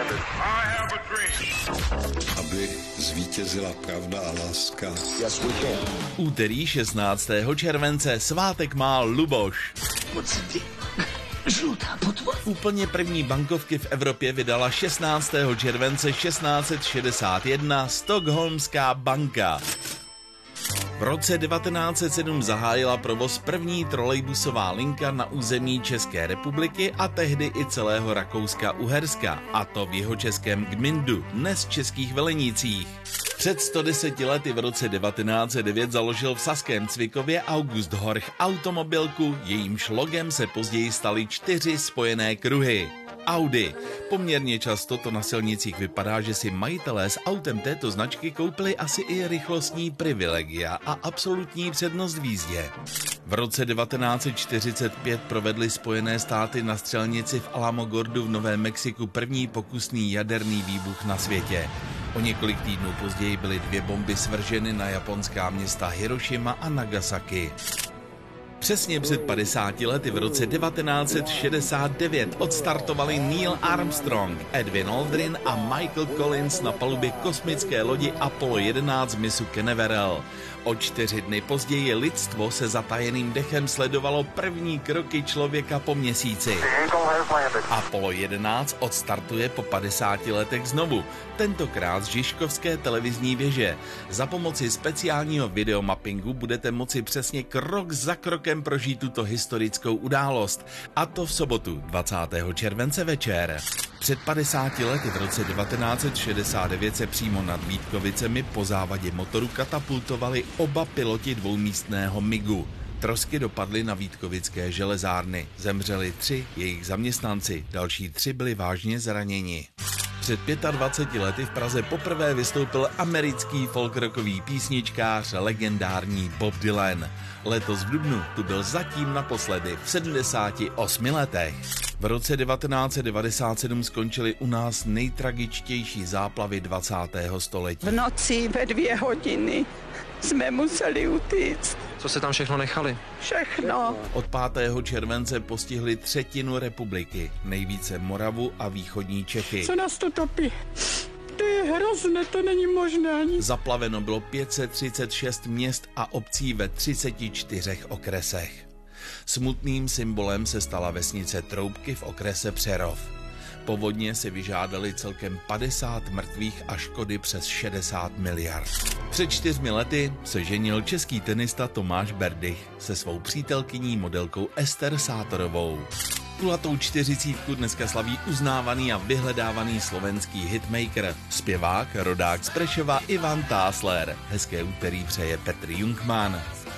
Aby zvítězila pravda a láska. Úterý 16. července svátek má Luboš. Žlutá potva. Úplně první bankovky v Evropě vydala 16. července 1661 Stockholmská banka. V roce 1907 zahájila provoz první trolejbusová linka na území České republiky a tehdy i celého Rakouska-Uherska, a to v jihočeském Gmyndu, dnes Českých Velenicích. Před 110 lety v roce 1909 založil v saském Cvikově August Horch automobilku, jejímž logem se později staly 4 spojené kruhy. Audi. Poměrně často to na silnicích vypadá, že si majitelé s autem této značky koupili asi i rychlostní privilegia a absolutní přednost v jízdě. V roce 1945 provedly Spojené státy na střelnici v Alamogordu v Novém Mexiku první pokusný jaderný výbuch na světě. O několik týdnů později byly 2 bomby svrženy na japonská města Hirošima a Nagasaki. Přesně před 50 lety v roce 1969 odstartovali Neil Armstrong, Edwin Aldrin a Michael Collins na palubě kosmické lodi Apollo 11 v mysu Canaveral. O 4 dny později lidstvo se zatajeným dechem sledovalo první kroky člověka po měsíci. Apollo 11 odstartuje po 50 letech znovu, tentokrát z Žižkovské televizní věže. Za pomoci speciálního videomappingu budete moci přesně krok za krokem prožít tuto historickou událost, a to v sobotu 20. července večer. Před 50 lety v roce 1969 se přímo nad Vítkovicemi po závadě motoru katapultovali oba piloti dvoumístného MIGu. Trosky dopadly na vítkovické železárny. Zemřeli 3 jejich zaměstnanci, další 3 byli vážně zraněni. Před 25 lety v Praze poprvé vystoupil americký folkrockový písničkář, legendární Bob Dylan. Letos v dubnu tu byl zatím naposledy v 78 letech. V roce 1997 skončily u nás nejtragičtější záplavy 20. století. V noci ve 2 hodiny jsme museli utíct. Co se tam všechno nechali? Všechno. Od 5. července postihly 1/3 republiky, nejvíce Moravu a východní Čechy. Co nás to topí? To je hrozné, to není možné ani. Zaplaveno bylo 536 měst a obcí ve 34 okresech. Smutným symbolem se stala vesnice Troubky v okrese Přerov. Povodně si vyžádali celkem 50 mrtvých a škody přes 60 miliard. Před 4 lety se ženil český tenista Tomáš Berdych se svou přítelkyní modelkou Ester Sátorovou. Kulatou 40 dneska slaví uznávaný a vyhledávaný slovenský hitmaker, zpěvák, rodák z Prešova Ivan Tásler. Hezké úterý přeje Petr Jungmann.